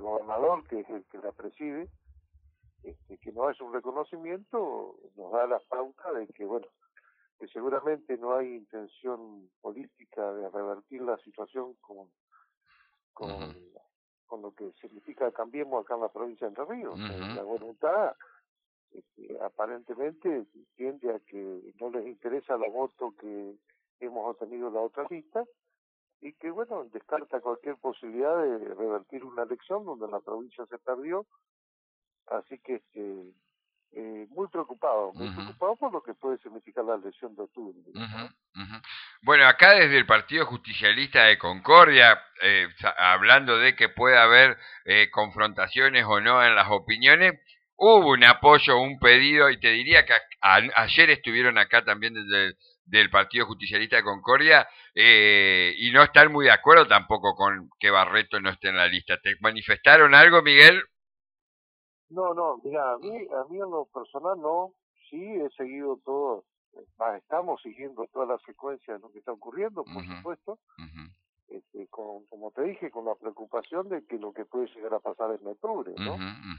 gobernador, que es el que la preside, que no es un reconocimiento, nos da la pauta de que, bueno, que seguramente no hay intención política de revertir la situación con, con lo que significa Cambiemos acá en la provincia de Entre Ríos. La voluntad aparentemente tiende a que no les interesa la voto que hemos obtenido en la otra lista y que, bueno, descarta cualquier posibilidad de revertir una elección donde la provincia se perdió. Así que muy preocupado por lo que puede significar la elección de octubre. Bueno, acá desde el Partido Justicialista de Concordia, hablando de que puede haber confrontaciones o no en las opiniones, hubo un apoyo, un pedido, y te diría que ayer estuvieron acá también del Partido Justicialista de Concordia, y no están muy de acuerdo tampoco con que Barreto no esté en la lista. ¿Te manifestaron algo, Miguel? No, mira, a mí en lo personal no, sí he seguido todo, estamos siguiendo toda la secuencia de lo que está ocurriendo, por supuesto, como te dije, con la preocupación de que lo que puede llegar a pasar en octubre, ¿no?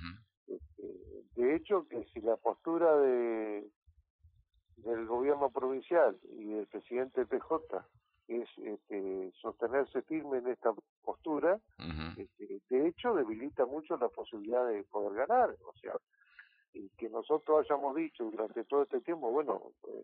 De hecho, que si la postura del gobierno provincial y del presidente PJ es sostenerse firme en esta postura, de hecho debilita mucho la posibilidad de poder ganar. O sea, y que nosotros hayamos dicho durante todo este tiempo, bueno,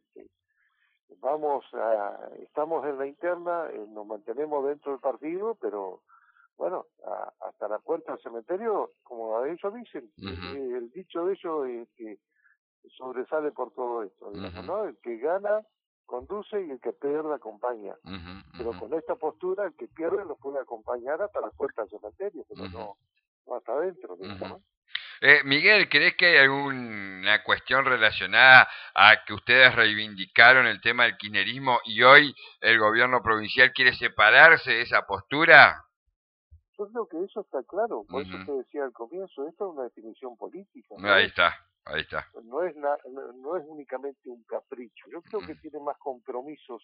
estamos en la interna, nos mantenemos dentro del partido, pero bueno, hasta la puerta del cementerio, como ellos dicen, el dicho de ellos es que sobresale por todo esto, digamos, ¿no? El que gana conduce y el que pierde acompaña. Pero con esta postura, el que pierde lo puede acompañar hasta la puerta del cementerio, pero no hasta adentro, digamos. Miguel, ¿crees que hay alguna cuestión relacionada a que ustedes reivindicaron el tema del kirchnerismo y hoy el gobierno provincial quiere separarse de esa postura? Yo creo que eso está claro, por eso te decía al comienzo, esto es una definición política. Ahí está. No es únicamente un capricho, yo creo que tiene más compromisos,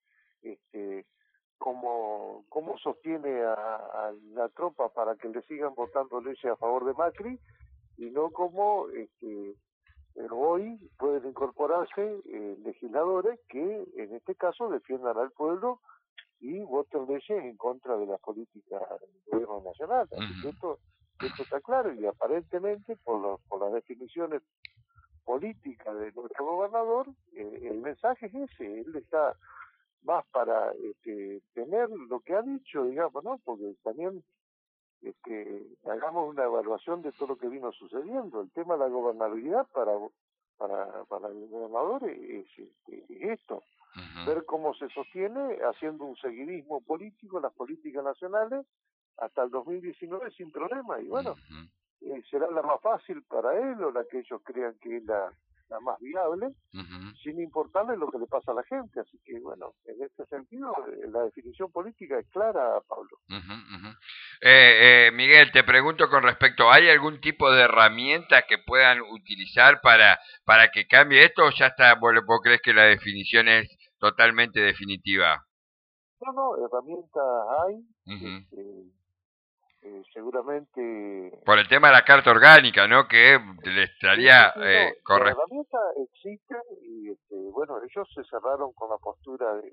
cómo sostiene a la tropa para que le sigan votando leyes a favor de Macri, y no como hoy pueden incorporarse legisladores que en este caso defiendan al pueblo y voten leyes en contra de la política del gobierno nacional. Así que esto está claro, y aparentemente por las definiciones políticas de nuestro gobernador, el mensaje es ese. Él está más para tener lo que ha dicho, digamos, ¿no? Porque también hagamos una evaluación de todo lo que vino sucediendo. El tema de la gobernabilidad para el gobernador es esto, ver cómo se sostiene haciendo un seguidismo político en las políticas nacionales hasta el 2019 sin problema, y bueno, será la más fácil para él o la que ellos crean que es la más viable, sin importarle lo que le pasa a la gente. Así que bueno, en este sentido la definición política es clara, Pablo. Miguel, te pregunto con respecto, ¿hay algún tipo de herramienta que puedan utilizar para que cambie esto, o ya está, vos crees que la definición es totalmente definitiva? No, herramientas hay, seguramente... Por el tema de la carta orgánica, ¿no? Que le estaría no, las herramientas existen y, bueno, ellos se cerraron con la postura de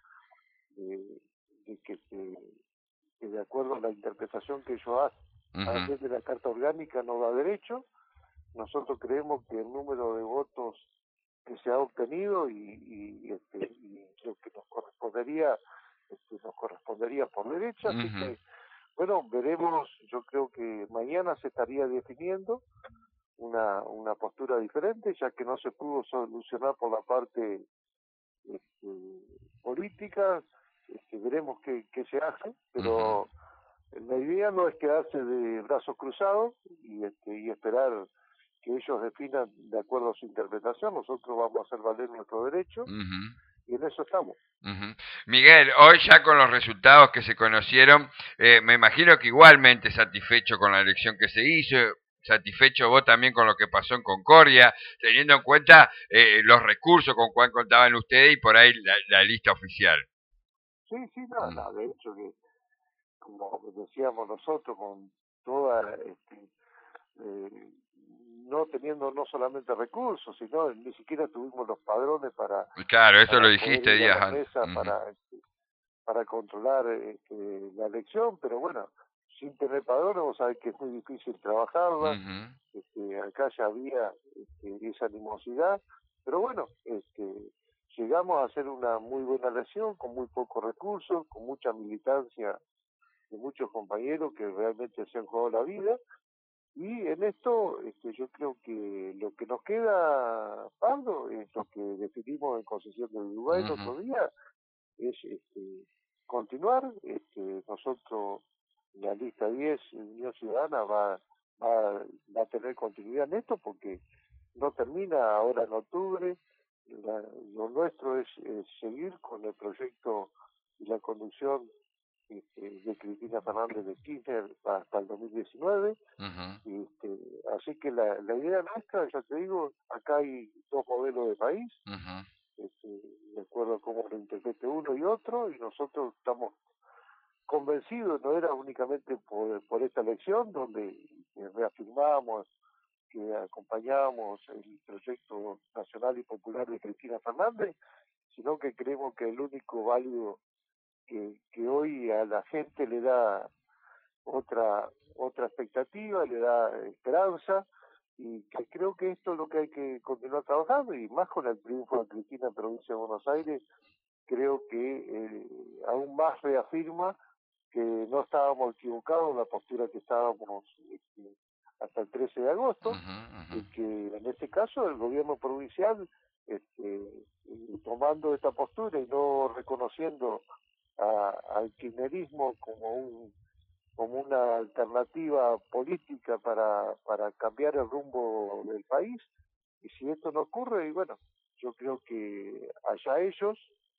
que de acuerdo a la interpretación que ellos hacen de la carta orgánica no da derecho. Nosotros creemos que el número de votos que se ha obtenido y lo que nos correspondería por derecho, así que bueno, veremos. Yo creo que mañana se estaría definiendo una postura diferente, ya que no se pudo solucionar por la parte política. Veremos qué se hace, pero la idea no es quedarse de brazos cruzados y esperar que ellos definan de acuerdo a su interpretación. Nosotros vamos a hacer valer nuestro derecho y en eso estamos. Miguel, hoy ya con los resultados que se conocieron, me imagino que igualmente satisfecho con la elección que se hizo, satisfecho vos también con lo que pasó en Concordia, teniendo en cuenta los recursos con cuál contaban ustedes y por ahí la lista oficial. Sí, de hecho que, como decíamos nosotros, con toda eh, no teniendo no solamente recursos, sino ni siquiera tuvimos los padrones Claro, eso lo para poder dijiste ir a días las antes. mesas para controlar la elección, pero bueno, sin tener padrones vos sabés que es muy difícil trabajarla. Acá ya había esa animosidad, pero bueno, llegamos a hacer una muy buena elección con muy pocos recursos, con mucha militancia de muchos compañeros que realmente se han jugado la vida. Y en esto yo creo que lo que nos queda, Pablo, es lo que definimos en concesión de Uruguay el otro día, es continuar. Nosotros, la lista 10, Unión Ciudadana, va a tener continuidad en esto porque no termina ahora en octubre. Lo nuestro es seguir con el proyecto y la conducción de Cristina Fernández de Kirchner hasta el 2019. Así que la idea nuestra, ya te digo, acá hay dos modelos de país, de acuerdo a cómo lo interprete uno y otro, y nosotros estamos convencidos, no era únicamente por esta elección, donde reafirmamos que acompañamos el proyecto nacional y popular de Cristina Fernández, sino que creemos que el único válido que hoy a la gente le da otra expectativa, le da esperanza, y que creo que esto es lo que hay que continuar trabajando, y más con el triunfo de Cristina en provincia de Buenos Aires, creo que aún más reafirma que no estábamos equivocados en la postura que estábamos hasta el 13 de agosto, y que en este caso el gobierno provincial, tomando esta postura y no reconociendo al kirchnerismo como una alternativa política para cambiar el rumbo del país. Y si esto no ocurre, y bueno, yo creo que allá ellos,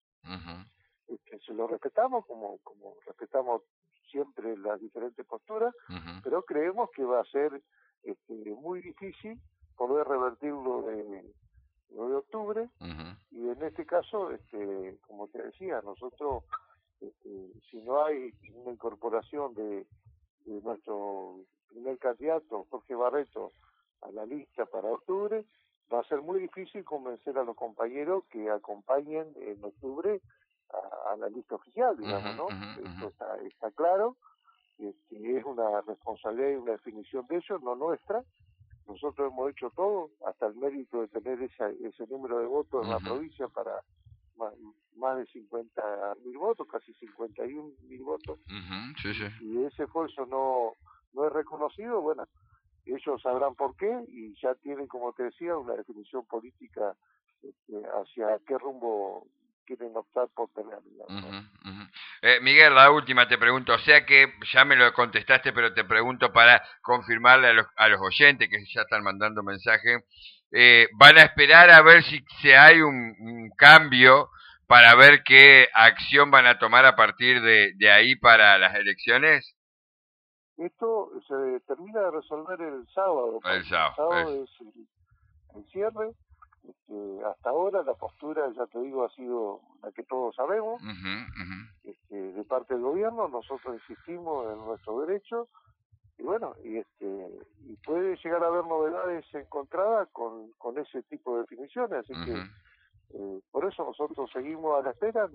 se lo respetamos como respetamos siempre las diferentes posturas, pero creemos que va a ser muy difícil poder revertir lo de octubre. Y en este caso, como te decía, nosotros, si no hay una incorporación de nuestro primer candidato, Jorge Barreto, a la lista para octubre, va a ser muy difícil convencer a los compañeros que acompañen en octubre a la lista oficial, digamos, ¿no? Esto está claro, es una responsabilidad y una definición de ellos, no nuestra. Nosotros hemos hecho todo, hasta el mérito de tener ese número de votos en la provincia para más de 50.000 votos, casi 51.000 votos. Y ese esfuerzo no es reconocido, bueno, ellos sabrán por qué, y ya tienen, como te decía, una definición política hacia qué rumbo quieren optar por tener, digamos. Miguel, la última te pregunto, o sea que ya me lo contestaste, pero te pregunto para confirmarle a los oyentes que ya están mandando mensaje, ¿van a esperar a ver si hay un cambio para ver qué acción van a tomar a partir de ahí para las elecciones? Esto se termina de resolver el sábado. El sábado Es el cierre. Hasta ahora la postura, ya te digo, ha sido la que todos sabemos. De parte del gobierno, nosotros insistimos en nuestro derecho, y bueno, y puede llegar a haber novedades encontradas con ese tipo de definiciones, así que por eso nosotros seguimos a la espera,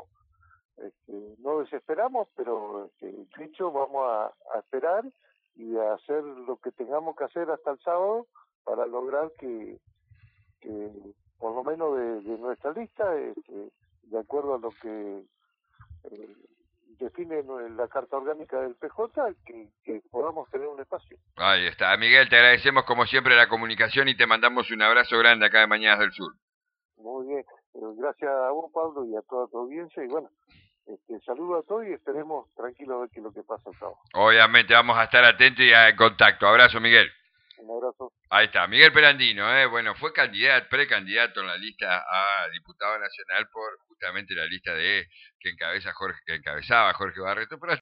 no desesperamos, pero de hecho vamos a esperar y a hacer lo que tengamos que hacer hasta el sábado para lograr que por lo menos de nuestra lista, de acuerdo a lo que define la carta orgánica del PJ, que podamos tener un espacio. Ahí está. Miguel, te agradecemos como siempre la comunicación y te mandamos un abrazo grande acá de Mañanas del Sur. Muy bien. Gracias a vos, Pablo, y a toda tu audiencia. Y bueno, saludo a todos y esperemos tranquilos a ver qué es lo que pasa el sábado. Obviamente vamos a estar atentos y en contacto. Abrazo, Miguel. Un abrazo. Ahí está, Miguel Perandino, bueno, fue precandidato en la lista a diputado nacional por justamente la lista que encabezaba Jorge Barreto, pero